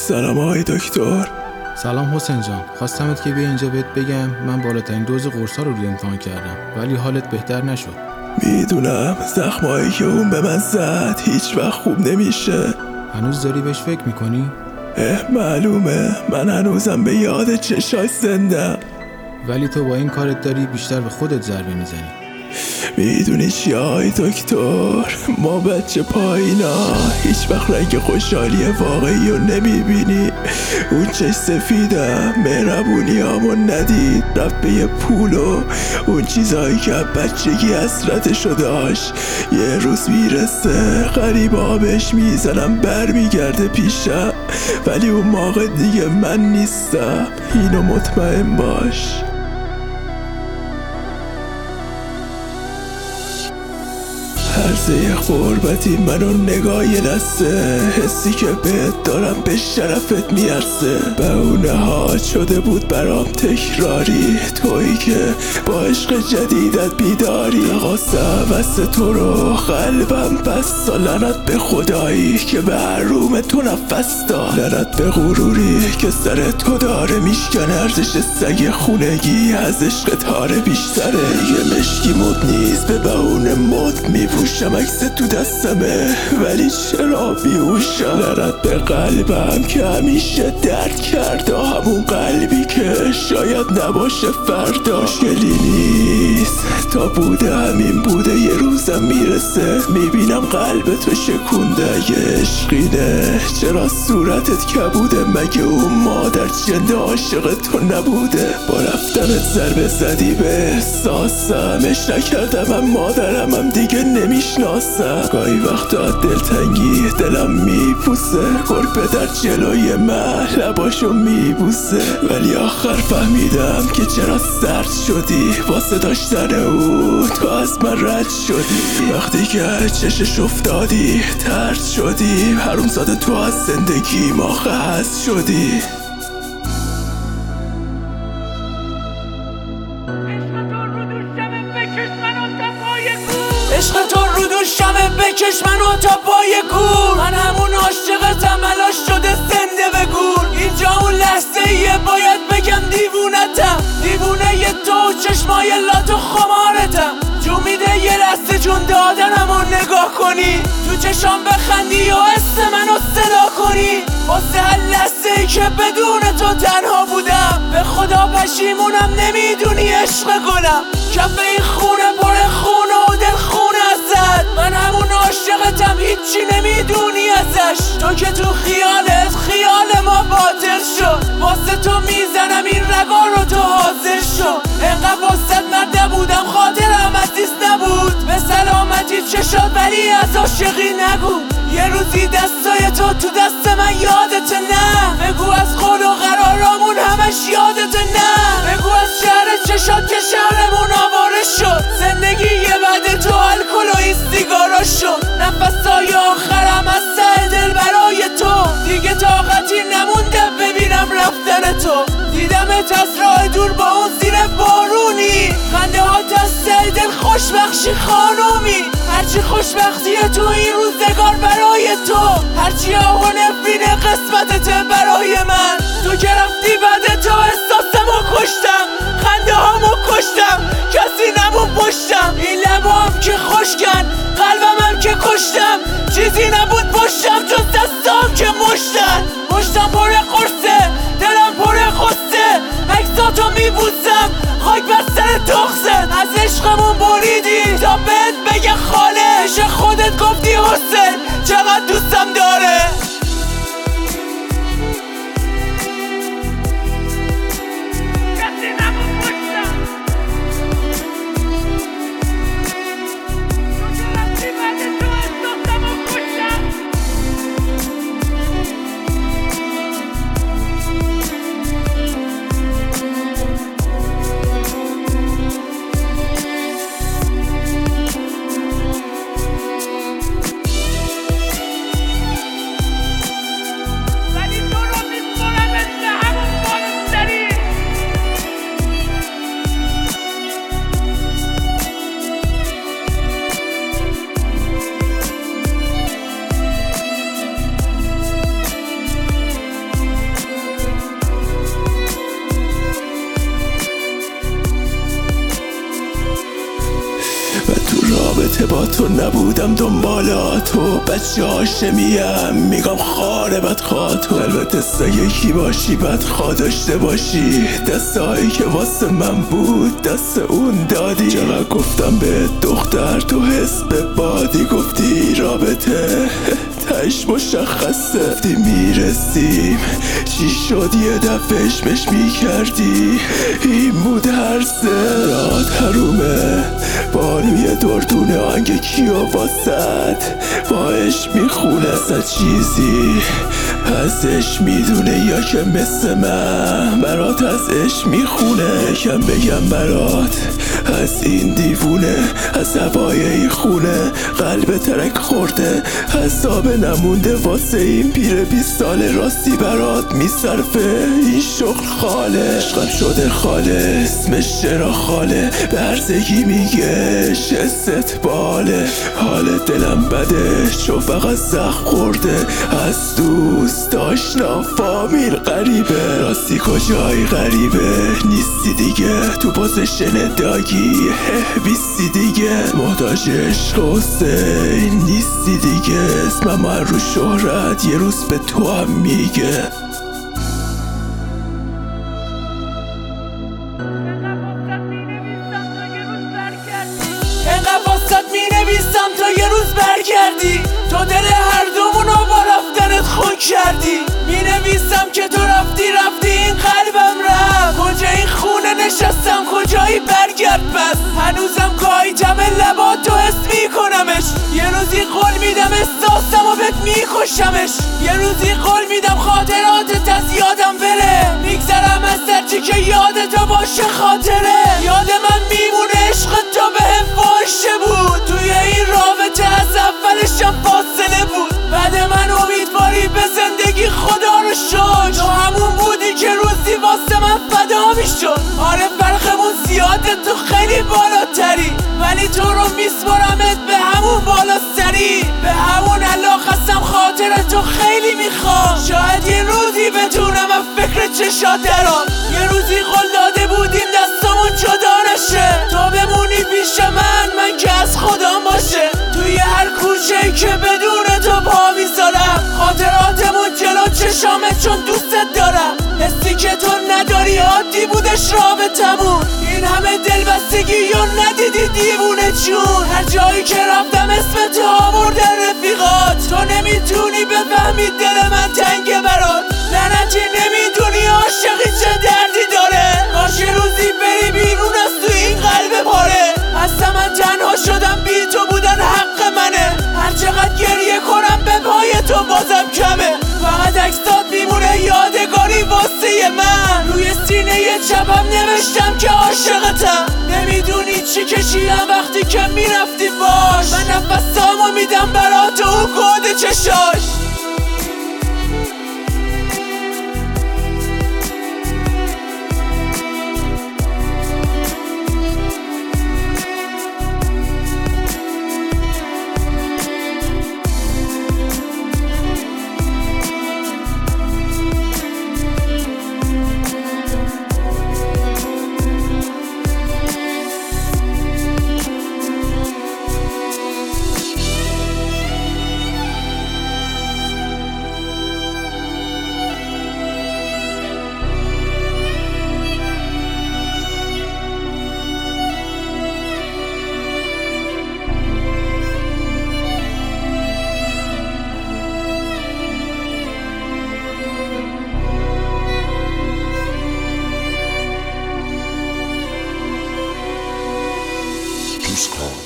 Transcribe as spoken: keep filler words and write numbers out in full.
سلام آقای دکتر. سلام حسین جان، خواستمت که بیا اینجا بهت بگم من بالاترین دوز قرصا رو روی امتحان کردم ولی حالت بهتر نشد. میدونم زخمایی که اون به من زد هیچ وقت خوب نمیشه. هنوز داری بهش فکر میکنی؟ اه معلومه، من هنوزم به یاد چشاش زندم. ولی تو با این کارت داری بیشتر به خودت ضربه میزنی. میدونی چی آقای دکتر؟ ما بچه پایینا هیچ وقت رنگ خوشحالی واقعی رو نمیبینی. اون چش سفیدم مهربونی همون ندید، رفت به یه پول و اون چیزهایی که بچگی حسرتشو داشت یه روز میرسه غریبا بهش میزنم بر میگرده پیشم، ولی اون موقع دیگه من نیستم، اینو مطمئن باش. هر یه غربتی منو نگاه یه لسه، حسی که بهت دارم به شرفت میارسه. به اون حال شده بود برام تکراری، تویی که با عشق جدیدت بیداری. نخواستم واسه تو رو قلبم بست، لعنت به خدایی که به حروم تو نفس داد، لعنت به غروری که سر تو داره میشکنه. ارزش سگ خونگی از عشق تاره بیشتره، یه مشکی مد نیست به بهونه مد میپوشم، عکس تو دستمه ولی چرا بیهوشم. لعنت به قلبم که همیشه درد کرده، همون قلبی که شاید نباشه فردا. مشکلی نیست تا بوده همین بوده، یه روزم میرسه میبینم قلب تو شکونده. یه عشقینه چرا صورتت کبوده، مگه اون مادر جنده عاشق تو نبوده؟ با رفتنت ضربه زدی به احساسم، اش نکردم هم مادرم هم دیگه نمیشناسم. گاهی وقتا دلتنگی دلم میپوسه، گربه در جلوی من لباشو میبوسه، ولی آخر فهمیدم که چرا سرد شدی واسه داشتن او، تو از من رد شدی. وقتی که چشش افتادی ترد شدی، حروم زاده تو از زندگی ما خست شدی. عشق تو رو دوشمه بکش منو تا پای گور، من همون عاشقتم الان شده زنده به گور. اینجا اون لحظه ایه باید بگم دیوونتم، دیوونه یه تو چشمای لات و خمارتم. جو میده یه لحظه جون دادنم و نگاه کنی، تو چشام بخندی و اسم منو صدا کنی. واسه هر لحظه ای که بدون تو تنها بودم، به خدا پشیمونم نمیدونی عشق گلم. کف این خونه پر خونه و دل خونه ازت، من همون عاشقتم هیچی نمیدونی ازش. تو که تو خیالت خیال ما باطل شد، واسه تو میزنم این رگا رو تو حاضر شد. انقدر واسه مرده بودم خاطرم عزیز نبود، به سلامتی چشات ولی از عاشقی نگو. یه روزی دستای تو تو دست من یادت نه، بگو از قول و قرارامون همش یادت نه. بگو از شهر چشات که شهرمون آواره شد، زندگی یه بعد تو الکل و این سیگارا شد. نفسای آخرم از ته دل برای تو، دیگه طاقتی نمونده ببینم رفتن تو. دیدمت از راه دور با اون زیر بارونی، خنده هات از ته دل خوشبخشی خانومی. هرچی خوشبختیه تو این روزگار برای تو، هرچی آه و نفرین قسمتته برای من. تو که رفتی بعد تو احساسمو کشتم، خنده هامو کشتم، کسی نمون پشتم. این لبام که خشکن قلبم هم که کشتم، چیزی نبود پشتم جز دستام که مشتن. مشتم پر قرصه دلم پر خسته، عکساتو میبوسم خاک بر سر تخصت. از عشقمون بریدی تا بهت بگه خاله، پیش خودت گفتی حسین چقدر دوستم داره. البته با تو نبودم دنبالا تو، بچه هاشمیم میگم خاره بدخواه تو. البته سگه کی باشی بدخواه داشته باشی، دستایی که واسه من بود دست اون دادی. چقدر گفتم به دختر تو حس به بادی، گفتی رابطه تش مشخصه، گفتی میرسیم چی شد یه دفعه اشمش میکردی، این بود هرسه راد حرومه بانوی دردونه آنگ کیو واسد باش میخونه اصلا چیزی ازش میدونه یا که مثل من برات ازش میخونه. یکم بگم برات از این دیوونه، از هوای این خونه قلب ترک خورده، حساب نمونده واسه این پیر بیست ساله، راستی برات میصرفه این شغل خاله. عشقم شده خاله اسمش چرا خاله، برزگی میگه استقباله، حال دلم بده چون فقط زخم خورده از دوست آشنا فامیل غریبه. راستی کجای غریبه نیستی دیگه، تو پوزیشن داگی بیستی دیگه، محتاج عشق حسین نیستی دیگه، اسمم هر رو شهرت یه روز به تو هم میگه. انقدر واسط می نویسم تا یه روز برگردی، تو دل هر دومونو با رفتنت خون کردی. می نویسم که تو رفتی رفتی این قلبم رفت، کجا این خونه نشستم کجایی برگرد پس. هنوزم گاهی جمع لبات تو حس میکنمش، یه روزی قول میدم احساسم و بهت میکشمش، یه روزی قول میدم خاطراتت از یادم بره، میگذرم از سرچی که یادتو باشه خاطره. یاد من میمونه عشق تو بهم فاشه بود، توی این رابطه از اولشم فاصله بود. بعد من امیدواری به زندگی خدا رو شد، تو همون بودی که روزی واسه من فدا میشد. آره فرقمون زیاده تو خیلی بالاتری، ولی تو رو میسپارمت به همون بالا سری، به همون علاقه‌ام خاطر تو خیلی میخوام. شاید یه روزی بتونم از فکر چشات درام، یه روزی قول داده بودیم دستامون جدا نشه، تو بمونی پیش من من که از خودم باشه. توی هر کوچه‌ای که بدون تو پا میذارم، خاطراتمون جلو چشامه چون دوستت دارم. حسی که تو نداری عادی بودش رابطمون، این همه دلبستگی یا ندیدی دیوونه چون. هر جایی که رفتم اسم تو آوردن رفیقات، تو نمیتونی بفهمی دل من تنگه برات، لعنتی نمیدونی عاشقی چه دردی داره. کاش یه روزی بری بیرون از تو این قلب پاره، اصلا من تنها شدم بی تو بودن حق منه، هر چقدر گریه کنم به پای تو بازم کمه. فقط عکسات میمونه یادگاری واسه من، روی سینه چپم نوشتم که عاشقتم. نمیدونی چی کشیدم وقتی که میرفتی باش، من نفسامو میدم برات و اون کود چشاش. Call.